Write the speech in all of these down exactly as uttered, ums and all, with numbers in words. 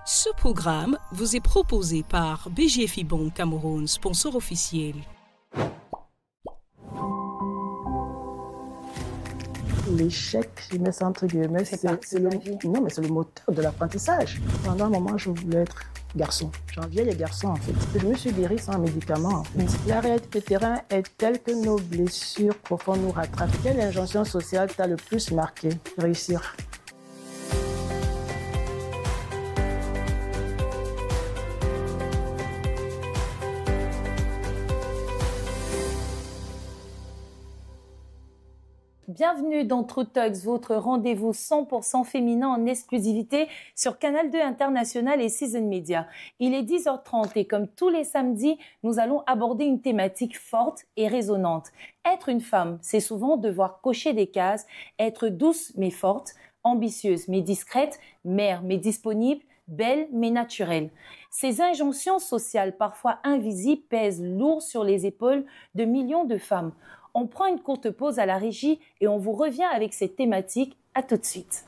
Ce programme vous est proposé par B G F I Bank Cameroun, sponsor officiel. L'échec, je mets ça entre guillemets, c'est, c'est le, non, mais c'est le moteur de l'apprentissage. Pendant un moment, je voulais être garçon. J'enviais les garçons, en fait. Je me suis guérie sans médicaments, en fait. La réalité du terrain est telle que nos blessures profondes nous rattrapent. Quelle injonction sociale t'a le plus marqué? Réussir. Bienvenue dans True Talks, votre rendez-vous cent pour cent féminin en exclusivité sur Canal deux International et Season Media. Il est dix heures trente et comme tous les samedis, nous allons aborder une thématique forte et résonnante. Être une femme, c'est souvent devoir cocher des cases, être douce mais forte, ambitieuse mais discrète, mère mais disponible, belle mais naturelle. Ces injonctions sociales, parfois invisibles, pèsent lourd sur les épaules de millions de femmes. On prend une courte pause à la régie et on vous revient avec cette thématique. À tout de suite.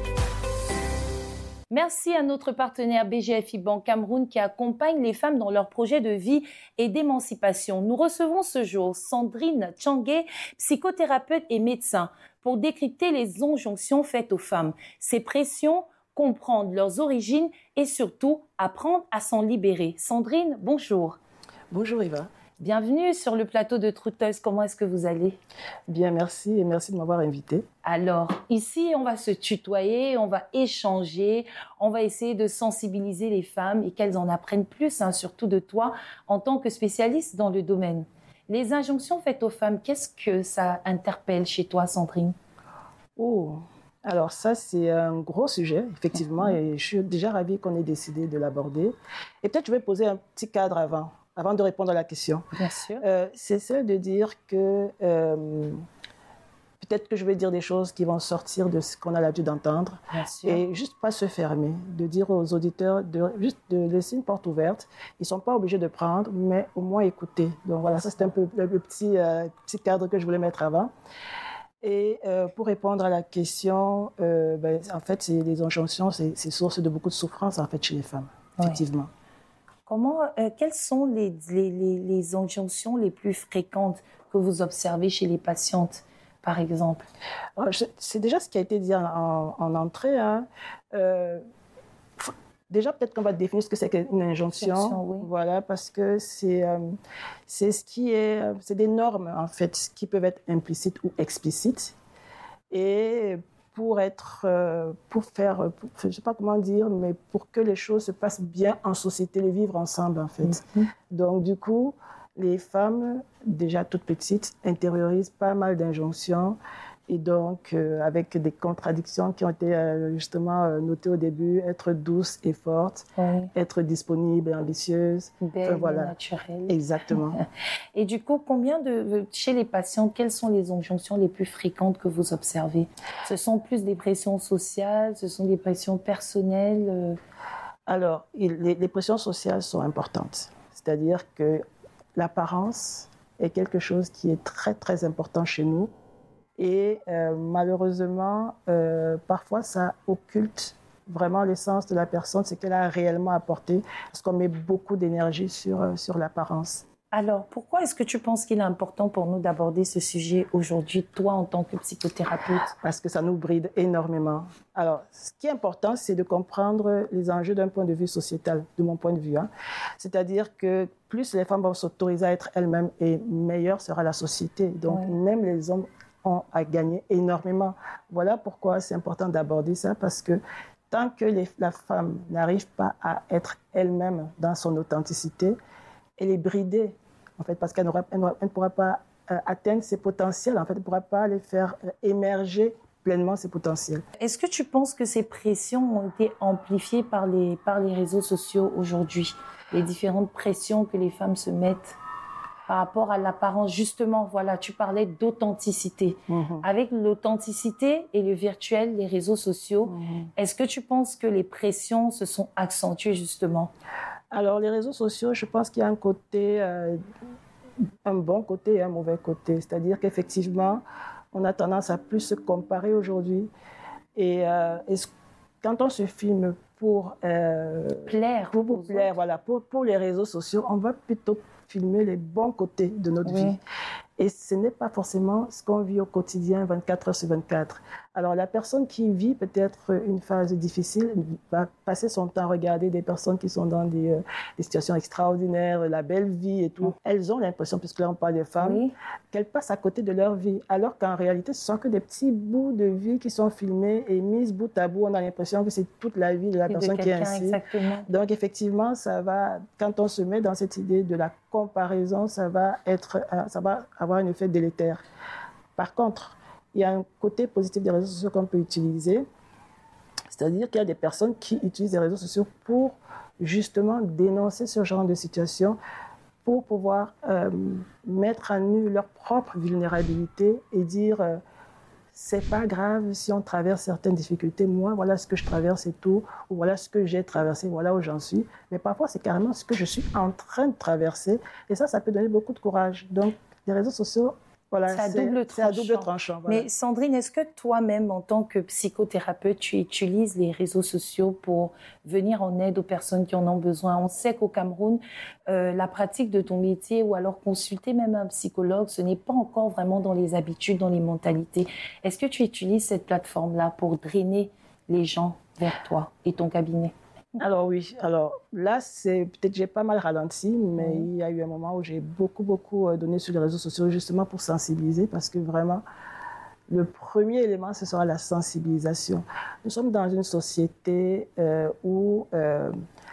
Merci à notre partenaire B G F I Bank Cameroun qui accompagne les femmes dans leurs projets de vie et d'émancipation. Nous recevons ce jour Sandrine Tchangé, psychothérapeute et médecin, pour décrypter les injonctions faites aux femmes, ces pressions, comprendre leurs origines et surtout apprendre à s'en libérer. Sandrine, bonjour. Bonjour Eva. Bienvenue sur le plateau de True Talks. Comment est-ce que vous allez? Bien, merci et merci de m'avoir invitée. Alors, ici, on va se tutoyer, on va échanger, on va essayer de sensibiliser les femmes et qu'elles en apprennent plus, hein, surtout de toi, en tant que spécialiste dans le domaine. Les injonctions faites aux femmes, qu'est-ce que ça interpelle chez toi, Sandrine? Oh, alors ça, c'est un gros sujet, effectivement, mmh. et je suis déjà ravie qu'on ait décidé de l'aborder. Et peut-être je vais poser un petit cadre avant. Avant de répondre à la question. Bien sûr. Euh, c'est celle de dire que euh, peut-être que je vais dire des choses qui vont sortir de ce qu'on a l'habitude d'entendre. Bien sûr. Et juste pas se fermer, de dire aux auditeurs, de, juste de laisser une porte ouverte. Ils ne sont pas obligés de prendre, mais au moins écouter. Donc voilà, ça c'est un peu le, le petit, euh, petit cadre que je voulais mettre avant. Et euh, pour répondre à la question, euh, ben, en fait, c'est, les injonctions, c'est, c'est source de beaucoup de souffrance en fait, chez les femmes, ouais. effectivement. Comment, euh, quelles sont les, les, les, les injonctions les plus fréquentes que vous observez chez les patientes, par exemple? Alors, c'est déjà ce qui a été dit en, en, en entrée. Hein. Euh, déjà, peut-être qu'on va définir ce que c'est qu'une injonction. injonction oui. Voilà, parce que c'est, euh, c'est, ce qui est, c'est des normes, en fait, qui peuvent être implicites ou explicites. Et pour être, euh, pour faire, pour, je ne sais pas comment dire, mais pour que les choses se passent bien en société, les vivre ensemble, en fait. Mm-hmm. Donc, du coup, les femmes, déjà toutes petites, intériorisent pas mal d'injonctions et donc, euh, avec des contradictions qui ont été euh, justement euh, notées au début, être douce et forte, oui. être disponible et ambitieuse. Belle enfin, voilà. et naturelle. Exactement. Et du coup, combien de, chez les patients, quelles sont les injonctions les plus fréquentes que vous observez? Ce sont plus des pressions sociales, ce sont des pressions personnelles? euh... Alors, il, les, les pressions sociales sont importantes. C'est-à-dire que l'apparence est quelque chose qui est très, très important chez nous. Et euh, malheureusement, euh, parfois, ça occulte vraiment l'essence de la personne, ce qu'elle a réellement apporté, parce qu'on met beaucoup d'énergie sur, euh, sur l'apparence. Alors, pourquoi est-ce que tu penses qu'il est important pour nous d'aborder ce sujet aujourd'hui, toi, en tant que psychothérapeute? Parce que ça nous bride énormément. Alors, ce qui est important, c'est de comprendre les enjeux d'un point de vue sociétal, de mon point de vue. Hein. C'est-à-dire que plus les femmes vont s'autoriser à être elles-mêmes, et meilleure sera la société. Donc, oui. même les hommes ont à gagner énormément. Voilà pourquoi c'est important d'aborder ça, parce que tant que les, la femme n'arrive pas à être elle-même dans son authenticité, elle est bridée, en fait, parce qu'elle n'aura, elle n'aura, elle ne pourra pas euh, atteindre ses potentiels, en fait, elle ne pourra pas les faire euh, émerger pleinement ses potentiels. Est-ce que tu penses que ces pressions ont été amplifiées par les, par les réseaux sociaux aujourd'hui? Les différentes pressions que les femmes se mettent par rapport à l'apparence, justement, voilà, tu parlais d'authenticité. Mmh. Avec l'authenticité et le virtuel, les réseaux sociaux, mmh. est-ce que tu penses que les pressions se sont accentuées, justement? Alors, les réseaux sociaux, je pense qu'il y a un côté, euh, un bon côté et un mauvais côté. C'est-à-dire qu'effectivement, on a tendance à plus se comparer aujourd'hui. Et, euh, et quand on se filme pour euh, plaire, pour, pour plaire, voilà, pour, pour les réseaux sociaux, on va plutôt filmer les bons côtés de notre oui. vie. Et ce n'est pas forcément ce qu'on vit au quotidien, vingt-quatre heures sur vingt-quatre. Alors, la personne qui vit peut-être une phase difficile va passer son temps à regarder des personnes qui sont dans des, euh, des situations extraordinaires, la belle vie et tout. Oui. Elles ont l'impression, puisque là on parle des femmes, oui. qu'elles passent à côté de leur vie. Alors qu'en réalité, ce sont que des petits bouts de vie qui sont filmés et mis bout à bout. On a l'impression que c'est toute la vie de la et personne de qui est ainsi. Exactement. Donc, effectivement, ça va, quand on se met dans cette idée de la comparaison, ça va être, ça va avoir un effet délétère. Par contre, il y a un côté positif des réseaux sociaux qu'on peut utiliser, c'est-à-dire qu'il y a des personnes qui utilisent les réseaux sociaux pour justement dénoncer ce genre de situation, pour pouvoir euh, mettre à nu leur propre vulnérabilité et dire euh, c'est pas grave si on traverse certaines difficultés, moi voilà ce que je traverse et tout, ou voilà ce que j'ai traversé, voilà où j'en suis. Mais parfois c'est carrément ce que je suis en train de traverser, et ça, ça peut donner beaucoup de courage. Donc les réseaux sociaux, voilà, c'est à double tranchant. À double tranchant voilà. Mais Sandrine, est-ce que toi-même, en tant que psychothérapeute, tu utilises les réseaux sociaux pour venir en aide aux personnes qui en ont besoin? On sait qu'au Cameroun, euh, la pratique de ton métier ou alors consulter même un psychologue, ce n'est pas encore vraiment dans les habitudes, dans les mentalités. Est-ce que tu utilises cette plateforme-là pour drainer les gens vers toi et ton cabinet? Alors oui, alors là, c'est peut-être j'ai pas mal ralenti, mais mmh. il y a eu un moment où j'ai beaucoup, beaucoup donné sur les réseaux sociaux justement pour sensibiliser, parce que vraiment, le premier élément, ce sera la sensibilisation. Nous sommes dans une société euh, où euh,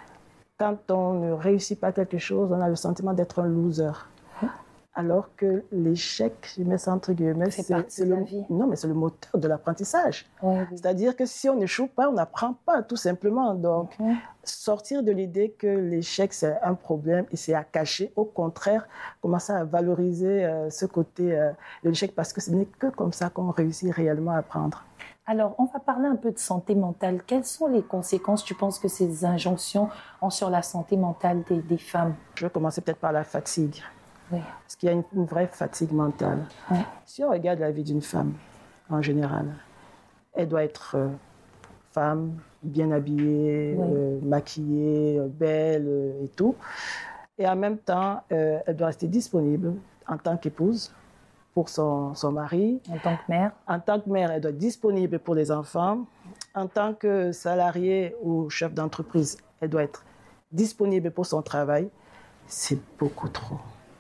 quand on ne réussit pas quelque chose, on a le sentiment d'être un loser. Mmh. Alors que l'échec, je mets ça entre guillemets, c'est, c'est, c'est, le, vie. Non, mais c'est le moteur de l'apprentissage. Oui, oui. C'est-à-dire que si on n'échoue pas, on n'apprend pas, tout simplement. Donc, mmh. sortir de l'idée que l'échec, c'est un problème et c'est à cacher. Au contraire, commencer à valoriser euh, ce côté euh, de l'échec, parce que ce n'est que comme ça qu'on réussit réellement à apprendre. Alors, on va parler un peu de santé mentale. Quelles sont les conséquences, tu penses, que ces injonctions ont sur la santé mentale des, des femmes? Je vais commencer peut-être par la fatigue. Oui. Parce qu'il y a une, une vraie fatigue mentale. Oui. Si on regarde la vie d'une femme, en général, elle doit être euh, femme, bien habillée, oui. euh, maquillée, belle euh, et tout. Et en même temps, euh, elle doit rester disponible en tant qu'épouse pour son, son mari. En tant que mère. En tant que mère, elle doit être disponible pour les enfants. En tant que salariée ou chef d'entreprise, elle doit être disponible pour son travail. C'est beaucoup trop.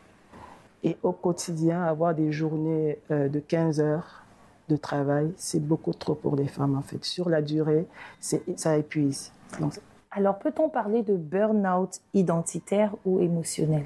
Et au quotidien, avoir des journées euh, de quinze heures de travail, c'est beaucoup trop pour les femmes, en fait. Sur la durée, c'est, ça épuise. Donc, alors, peut-on parler de burn-out identitaire ou émotionnel?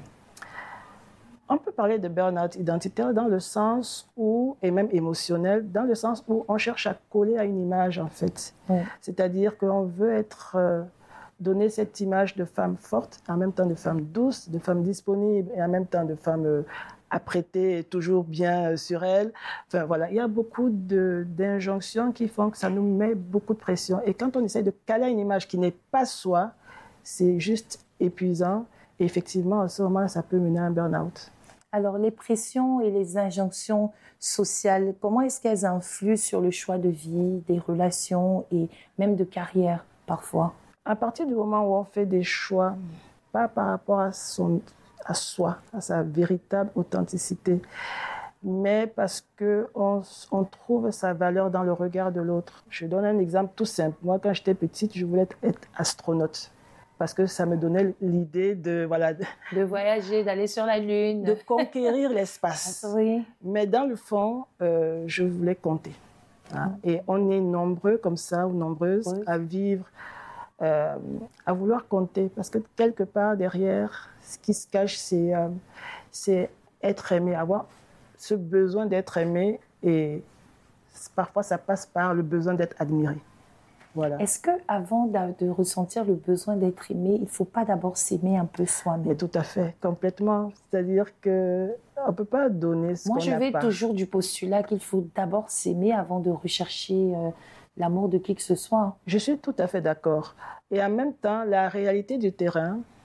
On peut parler de burn-out identitaire dans le sens où, et même émotionnel, dans le sens où on cherche à coller à une image, en fait. Oui. C'est-à-dire qu'on veut être... Euh, donner cette image de femme forte, en même temps de femme douce, de femme disponible, et en même temps de femme euh, apprêtée et toujours bien euh, sur elle. Enfin voilà, il y a beaucoup de, d'injonctions qui font que ça nous met beaucoup de pression. Et quand on essaie de caler une image qui n'est pas soi, c'est juste épuisant. Et effectivement, à ce moment-là, ça peut mener à un burn-out. Alors, les pressions et les injonctions sociales, comment est-ce qu'elles influent sur le choix de vie, des relations et même de carrière parfois? À partir du moment où on fait des choix, pas par rapport à, son, à soi, à sa véritable authenticité, mais parce qu'on on trouve sa valeur dans le regard de l'autre. Je donne un exemple tout simple. Moi, quand j'étais petite, je voulais être, être astronaute, parce que ça me donnait l'idée de... Voilà, de, de voyager, d'aller sur la Lune. De conquérir l'espace. Oui. Mais dans le fond, euh, je voulais compter. Hein. Mm. Et on est nombreux comme ça, ou nombreuses, oui. à vivre... Euh, à vouloir compter, parce que quelque part derrière, ce qui se cache, c'est, euh, c'est être aimé, avoir ce besoin d'être aimé, et parfois ça passe par le besoin d'être admiré. Voilà. Est-ce qu'avant de, de ressentir le besoin d'être aimé, il ne faut pas d'abord s'aimer un peu soi-même? Mais tout à fait, complètement. C'est-à-dire qu'on ne peut pas donner ce Moi, qu'on n'a pas. Moi, je vais toujours du postulat qu'il faut d'abord s'aimer avant de rechercher... Euh, l'amour de qui que ce soit. Je suis tout à fait d'accord. Et en même temps, la réalité du terrain,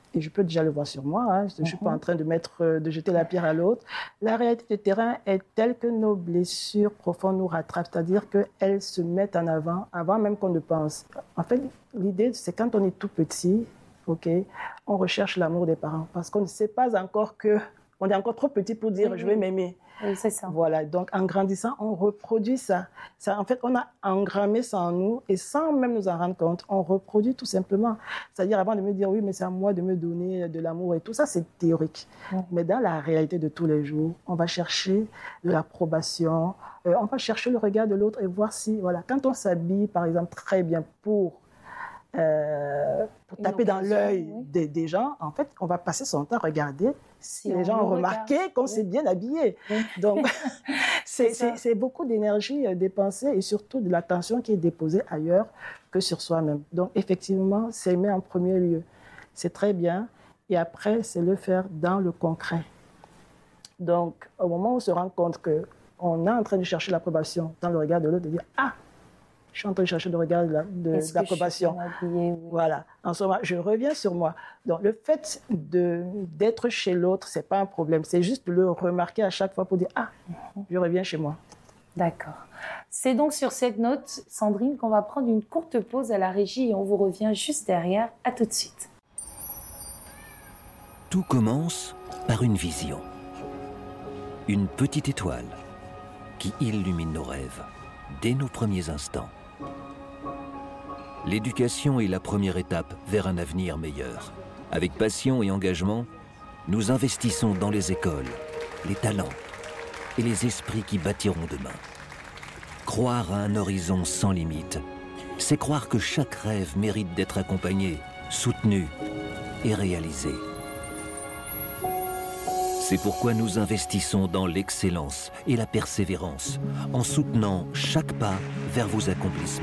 et je peux déjà le voir sur moi, hein, je ne suis pas en train de, mettre, de jeter la pierre à l'autre, la réalité du terrain est telle que nos blessures profondes nous rattrapent, c'est-à-dire qu'elles se mettent en avant, avant même qu'on ne pense. En fait, l'idée, c'est quand on est tout petit, okay, on recherche l'amour des parents, parce qu'on ne sait pas encore que, on est encore trop petit pour dire oui, « je vais m'aimer ». Oui, c'est ça. Voilà, donc en grandissant, on reproduit ça. ça. En fait, on a engrammé ça en nous et sans même nous en rendre compte, on reproduit tout simplement. C'est-à-dire, avant de me dire, oui, mais c'est à moi de me donner de l'amour et tout ça, c'est théorique. Oui. Mais dans la réalité de tous les jours, on va chercher de l'approbation, euh, on va chercher le regard de l'autre et voir si, voilà, quand on s'habille, par exemple, très bien pour... Euh, pour Une taper dans l'œil oui. des, des gens, en fait, on va passer son temps à regarder si, si les gens ont remarqué qu'on oui. s'est bien habillé. Oui. Donc, c'est, c'est, c'est beaucoup d'énergie dépensée et surtout de l'attention qui est déposée ailleurs que sur soi-même. Donc, effectivement, c'est aimer en premier lieu. C'est très bien. Et après, c'est le faire dans le concret. Donc, au moment où on se rend compte qu'on est en train de chercher l'approbation dans le regard de l'autre, de dire « Ah !» Je suis en train de chercher le regard de, la, de, d'approbation. Oui. Voilà. En ce moment, je reviens sur moi. Donc, le fait de, d'être chez l'autre, ce n'est pas un problème. C'est juste de le remarquer à chaque fois pour dire « Ah, je reviens chez moi ». D'accord. C'est donc sur cette note, Sandrine, qu'on va prendre une courte pause à la régie et on vous revient juste derrière. À tout de suite. Tout commence par une vision. Une petite étoile qui illumine nos rêves dès nos premiers instants. L'éducation est la première étape vers un avenir meilleur. Avec passion et engagement, nous investissons dans les écoles, les talents et les esprits qui bâtiront demain. Croire à un horizon sans limite, c'est croire que chaque rêve mérite d'être accompagné, soutenu et réalisé. C'est pourquoi nous investissons dans l'excellence et la persévérance, en soutenant chaque pas vers vos accomplissements.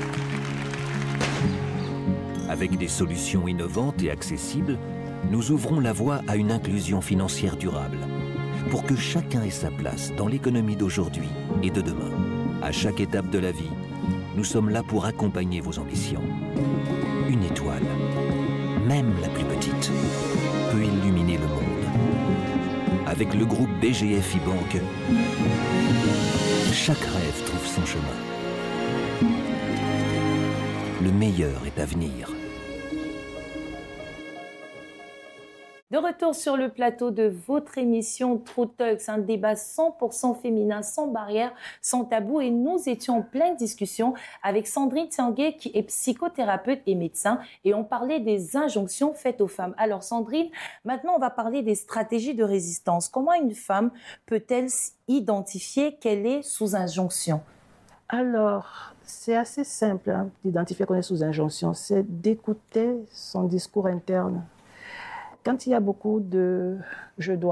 Avec des solutions innovantes et accessibles, nous ouvrons la voie à une inclusion financière durable, pour que chacun ait sa place dans l'économie d'aujourd'hui et de demain. À chaque étape de la vie, nous sommes là pour accompagner vos ambitions. Une étoile, même la plus petite, peut illuminer le monde. Avec le groupe B G F I Banque, chaque rêve trouve son chemin. Le meilleur est à venir. De retour sur le plateau de votre émission True Talks, un débat cent pour cent féminin, sans barrière, sans tabou. Et nous étions en pleine discussion avec Sandrine Tianguet, qui est psychothérapeute et médecin. Et on parlait des injonctions faites aux femmes. Alors Sandrine, maintenant on va parler des stratégies de résistance. Comment une femme peut-elle identifier qu'elle est sous injonction ? Alors, c'est assez simple hein, d'identifier qu'on est sous injonction. C'est d'écouter son discours interne. Quand il y a beaucoup de « je dois »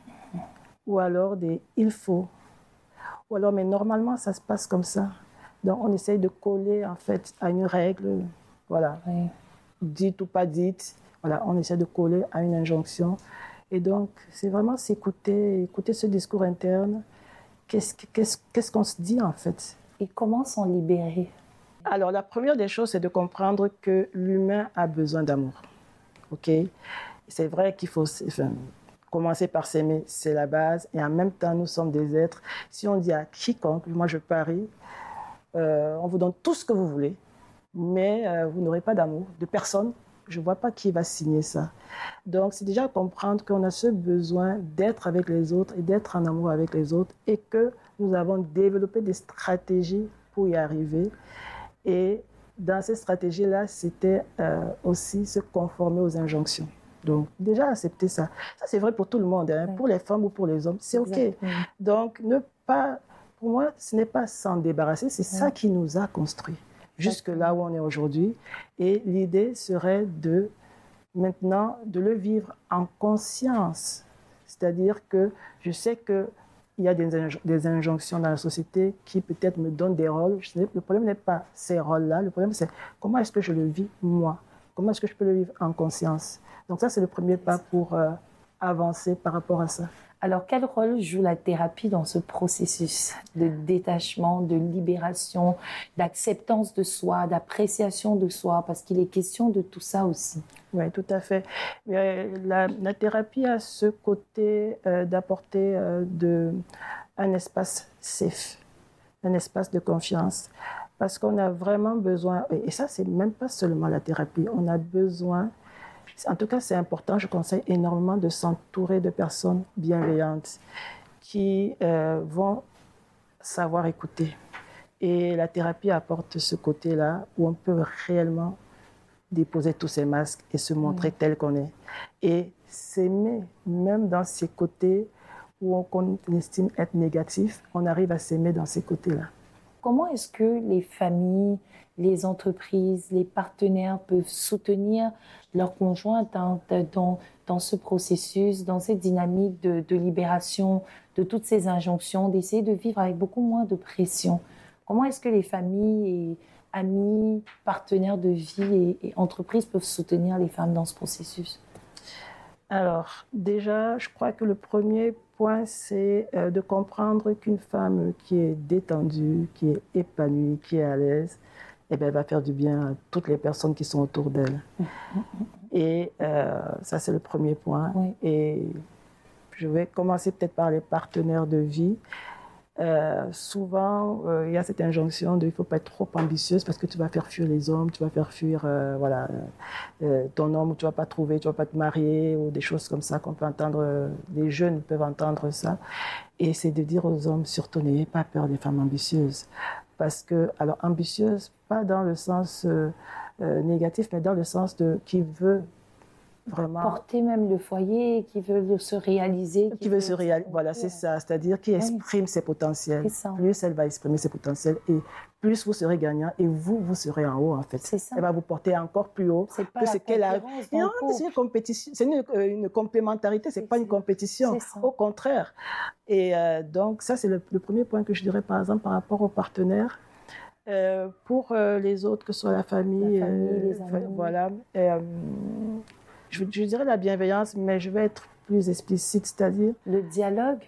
ou alors des « il faut » ou alors « mais normalement ça se passe comme ça ». Donc on essaye de coller en fait à une règle, voilà, oui. Dite ou pas dite, voilà, on essaie de coller à une injonction. Et donc c'est vraiment s'écouter, écouter ce discours interne. Qu'est-ce, qu'est-ce, qu'est-ce qu'on se dit en fait ? Et comment s'en libérer ? Alors la première des choses, c'est de comprendre que l'humain a besoin d'amour. Ok ? C'est vrai qu'il faut enfin, commencer par s'aimer, c'est la base. Et en même temps, nous sommes des êtres. Si on dit à quiconque, moi je parie, euh, on vous donne tout ce que vous voulez, mais euh, vous n'aurez pas d'amour de personne. Je ne vois pas qui va signer ça. Donc, c'est déjà comprendre qu'on a ce besoin d'être avec les autres et d'être en amour avec les autres et que nous avons développé des stratégies pour y arriver. Et dans ces stratégies-là, c'était euh, aussi se conformer aux injonctions. Donc, déjà, accepter ça. Ça, c'est vrai pour tout le monde, hein, oui. Pour les femmes ou pour les hommes, c'est OK. Exactement. Donc, ne pas, pour moi, ce n'est pas s'en débarrasser, c'est oui. Ça qui nous a construits jusque là où on est aujourd'hui. Et l'idée serait de, maintenant, de le vivre en conscience. C'est-à-dire que je sais qu'il y a des, inj- des injonctions dans la société qui peut-être me donnent des rôles. Le problème n'est pas ces rôles-là, le problème c'est comment est-ce que je le vis moi ? Comment est-ce que je peux le vivre en conscience ? Donc ça, c'est le premier pas pour euh, avancer par rapport à ça. Alors, quel rôle joue la thérapie dans ce processus de détachement, de libération, d'acceptance de soi, d'appréciation de soi? Parce qu'il est question de tout ça aussi. Oui, tout à fait. La, la thérapie a ce côté euh, d'apporter euh, de, un espace safe, un espace de confiance. Parce qu'on a vraiment besoin, et ça, c'est même pas seulement la thérapie, on a besoin... En tout cas, c'est important, je conseille énormément de s'entourer de personnes bienveillantes qui euh, vont savoir écouter. Et la thérapie apporte ce côté-là où on peut réellement déposer tous ces masques et se montrer mmh. tel qu'on est. Et s'aimer, même dans ces côtés où on, on estime être négatif, on arrive à s'aimer dans ces côtés-là. Comment est-ce que les familles, les entreprises, les partenaires peuvent soutenir leurs conjoints dans, dans, dans ce processus, dans cette dynamique de, de libération, de toutes ces injonctions, d'essayer de vivre avec beaucoup moins de pression? Comment est-ce que les familles et amis, partenaires de vie et, et entreprises peuvent soutenir les femmes dans ce processus? Alors, déjà, je crois que le premier point, c'est euh, de comprendre qu'une femme qui est détendue, qui est épanouie, qui est à l'aise, eh bien, elle va faire du bien à toutes les personnes qui sont autour d'elle. Mmh. Et euh, ça, c'est le premier point. Oui. Et je vais commencer peut-être par les partenaires de vie. Euh, souvent, euh, il y a cette injonction de il ne faut pas être trop ambitieuse parce que tu vas faire fuir les hommes, tu vas faire fuir euh, voilà, euh, ton homme, ou tu ne vas pas trouver, tu ne vas pas te marier, ou des choses comme ça qu'on peut entendre, euh, les jeunes peuvent entendre ça. Et c'est de dire aux hommes, surtout n'ayez pas peur des femmes ambitieuses. Parce que, alors ambitieuse, pas dans le sens euh, euh, négatif, mais dans le sens de qui veut vraiment... Porter même le foyer, qui veut se réaliser. Qui, qui veut, veut se réaliser, voilà, c'est ça. C'est-à-dire qui exprime oui. ses potentiels. Plus elle va exprimer ses potentiels et plus vous serez gagnant et vous, vous serez en haut, en fait. C'est ça. Elle va vous porter encore plus haut c'est pas que la ce qu'elle a. Non, c'est une compétition, c'est une, une complémentarité, c'est, c'est pas une compétition. Au contraire. Et euh, donc, ça, c'est le, le premier point que je dirais, par exemple, par rapport aux partenaires. Euh, pour euh, les autres, que ce soit la famille, la famille euh, les amis. Voilà. Et, euh, je, je dirais la bienveillance, mais je vais être plus explicite, c'est-à-dire... Le dialogue?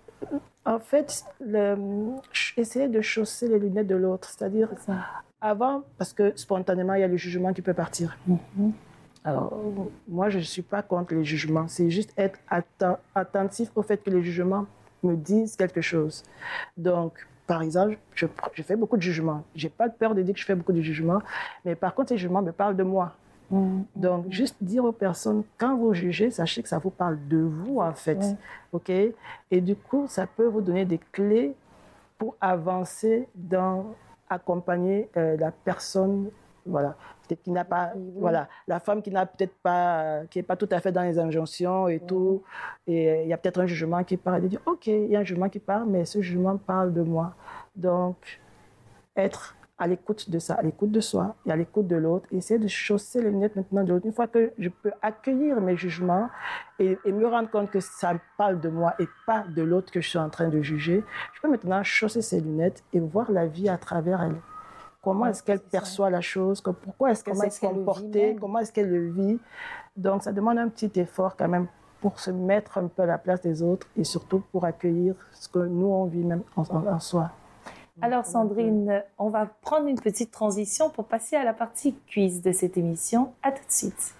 En fait, le, essayer de chausser les lunettes de l'autre, c'est-à-dire c'est avant, parce que spontanément, il y a le jugement qui peut partir. Mm-hmm. Alors, moi, je ne suis pas contre les jugements, c'est juste être atten- attentif au fait que les jugements me disent quelque chose. Donc, par exemple, je, je fais beaucoup de jugements. Je n'ai pas peur de dire que je fais beaucoup de jugements, mais par contre, ces jugements me parlent de moi. Mmh. Donc, juste dire aux personnes, quand vous jugez, sachez que ça vous parle de vous, en fait. Mmh. OK? Et du coup, ça peut vous donner des clés pour avancer dans accompagner euh, la personne, voilà, qui n'a pas, mmh. voilà, la femme qui n'a peut-être pas, qui n'est pas tout à fait dans les injonctions et mmh. tout. Et il y a peut-être un jugement qui part et de dire, OK, il y a un jugement qui part, mais ce jugement parle de moi. Donc, être à l'écoute de ça, à l'écoute de soi et à l'écoute de l'autre, essayer de chausser les lunettes maintenant de l'autre. Une fois que je peux accueillir mes jugements et, et me rendre compte que ça parle de moi et pas de l'autre que je suis en train de juger, je peux maintenant chausser ces lunettes et voir la vie à travers elle. Comment ouais, est-ce qu'elle est perçoit ça. La chose, pourquoi est-ce qu'elle comment s'est est-ce comportée, comment est-ce qu'elle le vit. Donc ça demande un petit effort quand même pour se mettre un peu à la place des autres et surtout pour accueillir ce que nous on vit même en, en, en soi. Alors Sandrine, on va prendre une petite transition pour passer à la partie quiz de cette émission. À tout de suite.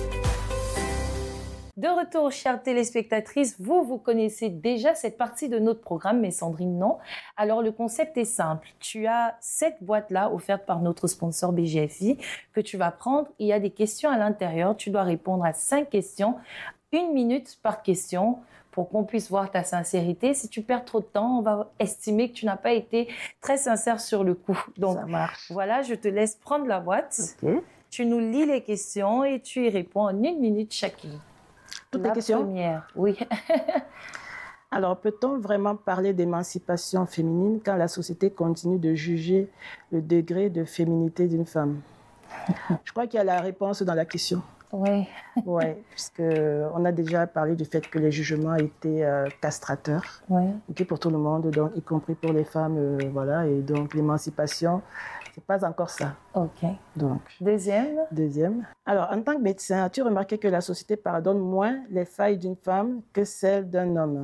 De retour, chères téléspectatrices, vous, vous connaissez déjà cette partie de notre programme, mais Sandrine, non. Alors, le concept est simple. Tu as cette boîte-là, offerte par notre sponsor B G F I, que tu vas prendre. Il y a des questions à l'intérieur. Tu dois répondre à cinq questions, une minute par question, pour qu'on puisse voir ta sincérité. Si tu perds trop de temps, on va estimer que tu n'as pas été très sincère sur le coup. Donc, ça marche. Voilà, je te laisse prendre la boîte. Okay. Tu nous lis les questions et tu y réponds en une minute chacune. Toutes la les questions? Première, oui. Alors, peut-on vraiment parler d'émancipation féminine quand la société continue de juger le degré de féminité d'une femme? Je crois qu'il y a la réponse dans la question. Oui. Oui, puisqu'on a déjà parlé du fait que les jugements étaient euh, castrateurs, oui. okay, pour tout le monde, donc, y compris pour les femmes. Euh, voilà, et donc l'émancipation, c'est pas encore ça. Ok. Donc, deuxième. Deuxième. Alors, en tant que médecin, as-tu remarqué que la société pardonne moins les failles d'une femme que celles d'un homme?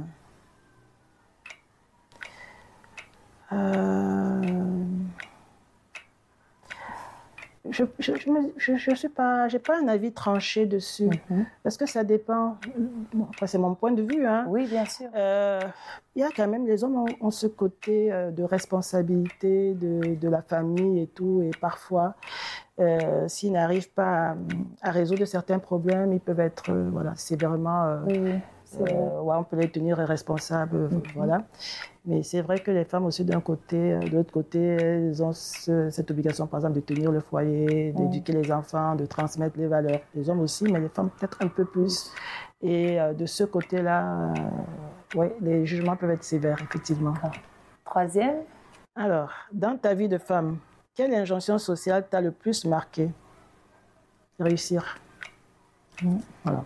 Euh... Je ne je, je, je, je suis pas, j'ai pas un avis tranché dessus, mm-hmm. parce que ça dépend. Bon, après, c'est mon point de vue. Hein. Oui, bien sûr. Il euh, y a quand même, les hommes ont, ont ce côté euh, de responsabilité de, de la famille et tout, et parfois, euh, s'ils n'arrivent pas à, à résoudre certains problèmes, ils peuvent être euh, voilà, sévèrement... Euh, oui, oui. Euh, ouais, on peut les tenir responsables, mm-hmm. voilà. Mais c'est vrai que les femmes aussi d'un côté, de l'autre côté, elles ont ce, cette obligation, par exemple, de tenir le foyer, d'éduquer mm. les enfants, de transmettre les valeurs. Les hommes aussi, mais les femmes peut-être un peu plus. Et euh, de ce côté-là, euh, ouais, les jugements peuvent être sévères, effectivement. Troisième. Alors, dans ta vie de femme, quelle injonction sociale t'a le plus marqué? Réussir. Mm. Voilà.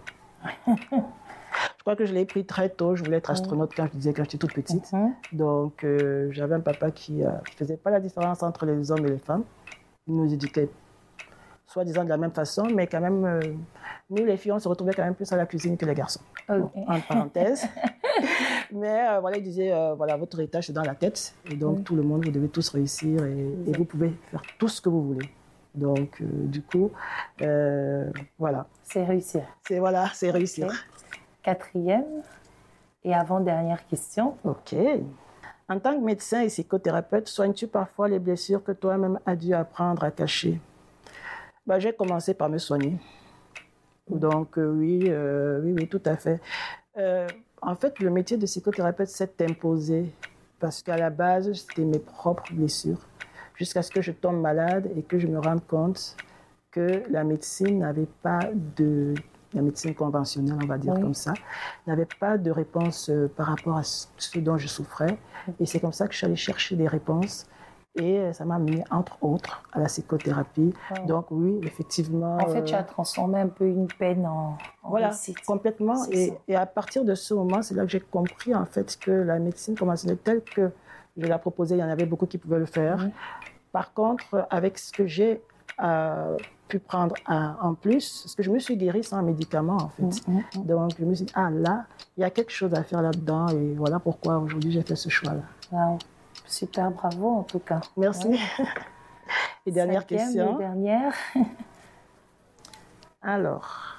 Je crois que je l'ai pris très tôt. Je voulais être astronaute quand je disais quand j'étais toute petite. Mm-hmm. Donc, euh, j'avais un papa qui ne euh, faisait pas la différence entre les hommes et les femmes. Il nous éduquait soi-disant de la même façon, mais quand même, euh, nous, les filles, on se retrouvait quand même plus à la cuisine que les garçons. Okay. Bon, en parenthèse. Mais euh, voilà, il disait, euh, voilà, votre héritage, c'est dans la tête. Et donc, mm. tout le monde, vous devez tous réussir et, et vous pouvez faire tout ce que vous voulez. Donc, euh, du coup, euh, voilà. C'est réussir. C'est, voilà, c'est réussir. Okay. Quatrième et avant-dernière question. OK. En tant que médecin et psychothérapeute, soignes-tu parfois les blessures que toi-même as dû apprendre à cacher? Ben, j'ai commencé par me soigner. Donc, euh, oui, euh, oui, oui, tout à fait. Euh, en fait, le métier de psychothérapeute s'est imposé parce qu'à la base, c'était mes propres blessures. Jusqu'à ce que je tombe malade et que je me rende compte que la médecine n'avait pas de... La médecine conventionnelle, on va dire oui. comme ça, n'avait pas de réponse euh, par rapport à ce dont je souffrais. Et c'est comme ça que je suis allée chercher des réponses. Et ça m'a amené, entre autres, à la psychothérapie. Ouais. Donc oui, effectivement... En fait, euh... tu as transformé un peu une peine en, en voilà, réussite. Complètement. Et, et à partir de ce moment, c'est là que j'ai compris, en fait, que la médecine conventionnelle, telle que je la proposais, il y en avait beaucoup qui pouvaient le faire. Oui. Par contre, avec ce que j'ai... Euh, pu prendre un, en plus, parce que je me suis guérie sans médicaments, en fait. Mm-hmm. Donc, je me suis dit, ah là, il y a quelque chose à faire là-dedans, et voilà pourquoi aujourd'hui j'ai fait ce choix-là. Wow. Super, bravo en tout cas. Merci. Ouais. Et dernière Cinquième, question. Et dernière. Alors,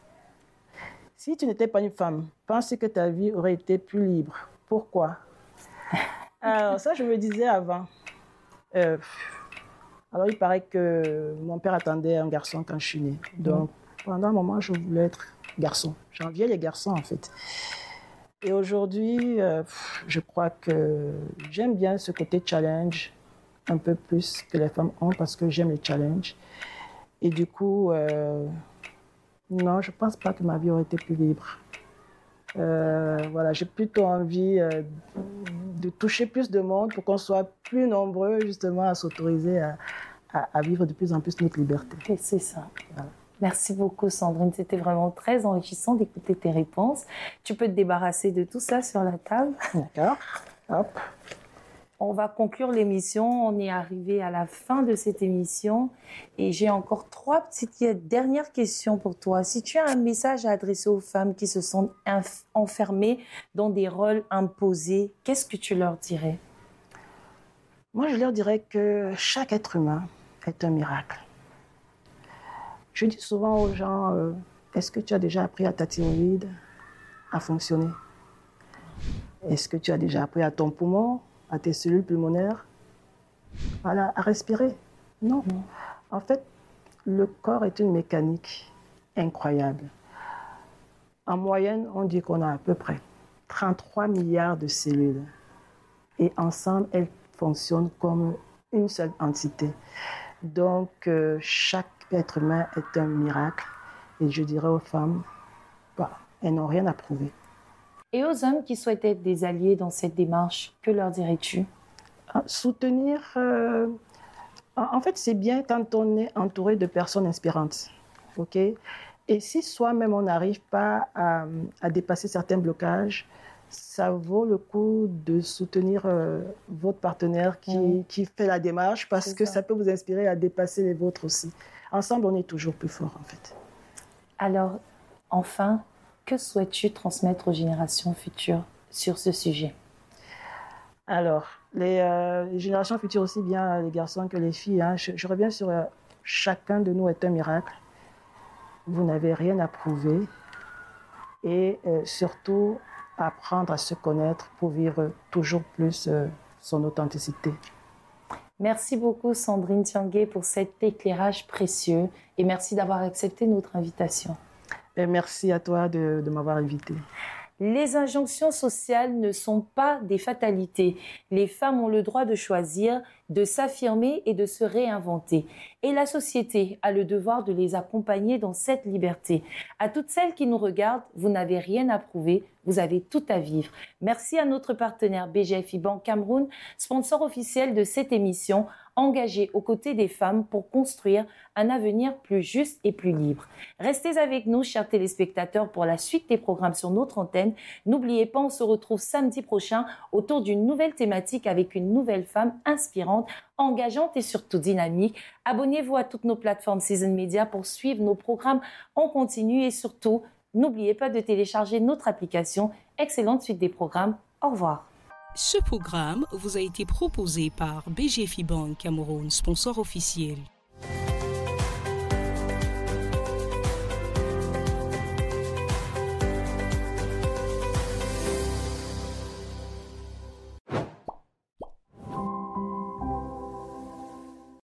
si tu n'étais pas une femme, penses-tu que ta vie aurait été plus libre? Pourquoi? Alors, ça, je me disais avant. Euh, Alors, il paraît que mon père attendait un garçon quand je suis née. Donc, mmh. pendant un moment, je voulais être garçon. J'enviais les garçons, en fait. Et aujourd'hui, euh, je crois que j'aime bien ce côté challenge, un peu plus que les femmes ont, parce que j'aime les challenges. Et du coup, euh, non, je ne pense pas que ma vie aurait été plus libre. Euh, voilà, j'ai plutôt envie euh, de toucher plus de monde pour qu'on soit plus nombreux justement à s'autoriser à, à, à vivre de plus en plus notre liberté. Et c'est ça. Voilà. Merci beaucoup Sandrine, c'était vraiment très enrichissant d'écouter tes réponses. Tu peux te débarrasser de tout ça sur la table. D'accord. Hop. On va conclure l'émission. On est arrivé à la fin de cette émission et j'ai encore trois petites dernières questions pour toi. Si tu as un message à adresser aux femmes qui se sentent inf- enfermées dans des rôles imposés, qu'est-ce que tu leur dirais? Moi, je leur dirais que chaque être humain est un miracle. Je dis souvent aux gens, euh, est-ce que tu as déjà appris à ta thyroïde à fonctionner? Est-ce que tu as déjà appris à ton poumon, à tes cellules pulmonaires, voilà, à respirer? Non. Non. En fait, le corps est une mécanique incroyable. En moyenne, on dit qu'on a à peu près trente-trois milliards de cellules. Et ensemble, elles fonctionnent comme une seule entité. Donc, euh, chaque être humain est un miracle. Et je dirais aux femmes, bah, elles n'ont rien à prouver. Et aux hommes qui souhaitent être des alliés dans cette démarche, que leur dirais-tu? Soutenir, euh, en fait, c'est bien quand on est entouré de personnes inspirantes, ok? Et si soi-même on n'arrive pas à, à dépasser certains blocages, ça vaut le coup de soutenir euh, votre partenaire qui, mmh. qui fait la démarche parce C'est que ça. ça peut vous inspirer à dépasser les vôtres aussi. Ensemble, on est toujours plus fort en fait. Alors, enfin, que souhaites-tu transmettre aux générations futures sur ce sujet? Alors, les, euh, les générations futures, aussi bien les garçons que les filles, hein, je, je reviens sur euh, chacun de nous est un miracle. Vous n'avez rien à prouver et euh, surtout apprendre à se connaître pour vivre toujours plus euh, son authenticité. Merci beaucoup Sandrine Tiangué pour cet éclairage précieux et merci d'avoir accepté notre invitation. Et merci à toi de, de m'avoir invitée. Les injonctions sociales ne sont pas des fatalités. Les femmes ont le droit de choisir, de s'affirmer et de se réinventer. Et la société a le devoir de les accompagner dans cette liberté. À toutes celles qui nous regardent, vous n'avez rien à prouver, vous avez tout à vivre. Merci à notre partenaire B G F I Bank Cameroun, sponsor officiel de cette émission, engagé aux côtés des femmes pour construire un avenir plus juste et plus libre. Restez avec nous, chers téléspectateurs, pour la suite des programmes sur notre antenne. N'oubliez pas, on se retrouve samedi prochain autour d'une nouvelle thématique avec une nouvelle femme inspirante, engageante et surtout dynamique. Abonnez-vous à toutes nos plateformes Season Media pour suivre nos programmes en continu et surtout, n'oubliez pas de télécharger notre application. Excellente suite des programmes. Au revoir. Ce programme vous a été proposé par B G F I Bank Cameroun, sponsor officiel.